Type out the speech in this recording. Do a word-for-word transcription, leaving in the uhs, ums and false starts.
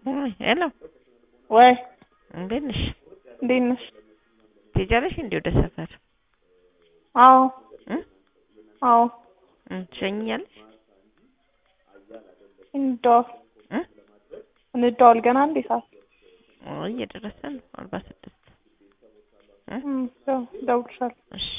ወይ ሄሎ ወይ እንዴት ነሽ? እንዴት ነሽ? ትሄጃለሽ እንዴ ወደ ሰፈር? አዎ እ አዎ እ ትሸኛለሽ? እንደው እ እንደዋል ገና እንዴ ሰዓት? አይ እየደረሰ ነው አርባ ስድስት እ እም ደውልሻለሁ። እሺ